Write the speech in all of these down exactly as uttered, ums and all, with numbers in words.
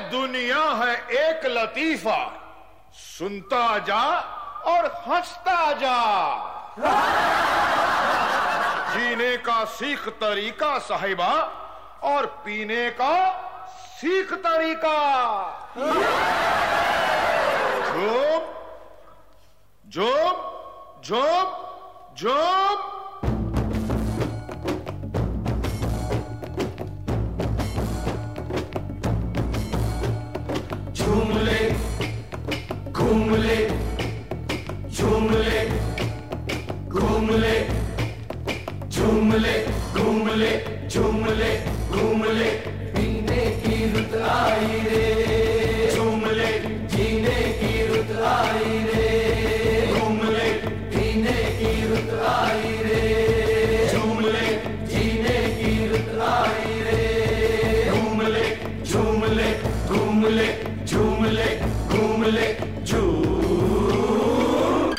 दुनिया है एक लतीफा, सुनता जा और हंसता जा। जीने का सीख तरीका साहिबा और पीने का सीख तरीका। झूम झूम झूम झूम। झूम ले घूम ले, झूम ले घूम ले, झूम ले घूम ले, झूम ले घूम ले। पीने की रुत आई रे, झूम ले जीने की रुत आई रे, घूम ले पीने की रुत आई रे, झूम ले जीने की रुत आई रे, घूम ले झूम ले घूम ले, झूम ले घूम ले झूम।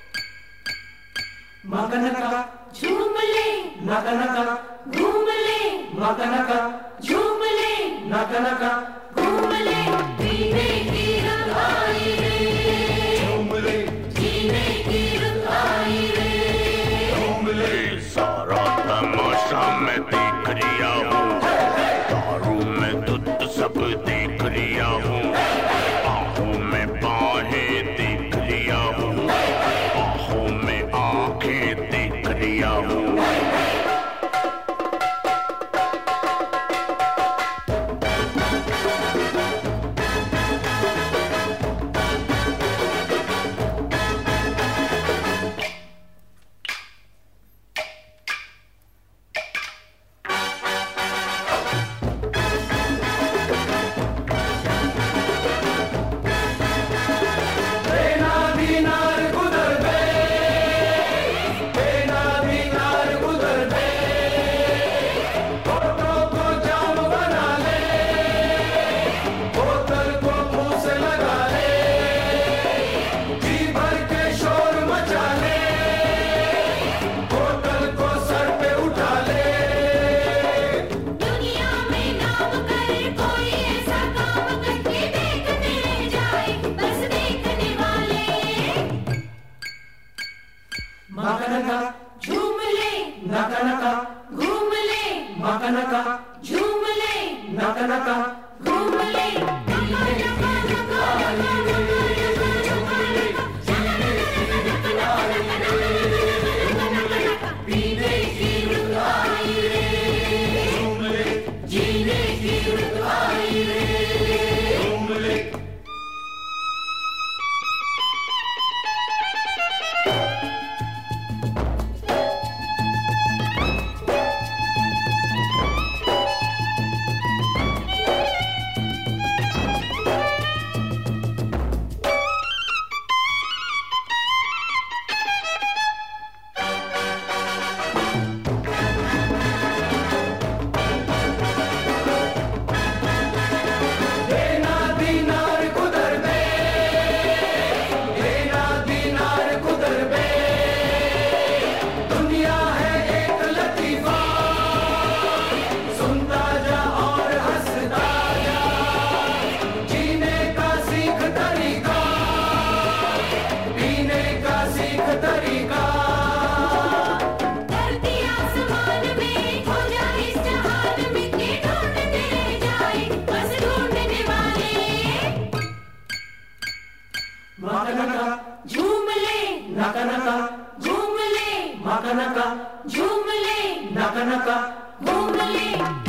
मगनका झूम ले, नगनका घूम ले, मगनका झूम ले, नगनका घूम ले। पीने की रुत आई रे, झूम ले जीने की रुत आई रे, घूम ले। सारा तमाशा मैं देख लिया हूँ, दारू में दूध सब देख लिया हूँ, आँखों में बाहें देख लिया हूँ, आँखों में आँखें देख लिया हूँ। मगनका झूम ले, नगनका घूम ले, मगनका झूम ले, नगनका घूम ले। पीने की रुत आई रे, झूम ले जीने की रुत आई रे, घूम ले। मगनका झूम ले, नगनका घूम ले, मगनका झूम ले, नगनका घूम ले।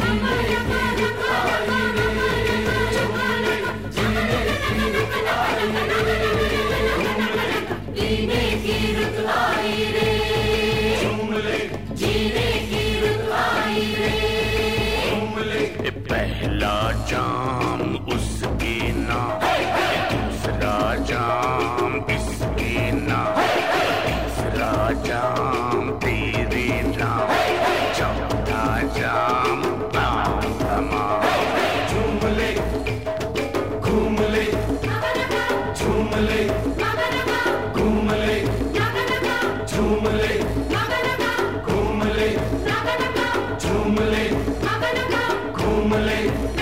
पीने की रुत आई रे, झूम ले जीने की रुत आई रे, घूम ले। पहला जाम उसके नाम, दूसरा जाम इसके नाम, तीसरा जाम तेरे नाम, चौथा जाम नाम तमाम। झूम ले घूम ले, झूम ले घूम ले, झूम ले घूम ले, झूम ले घूम ले।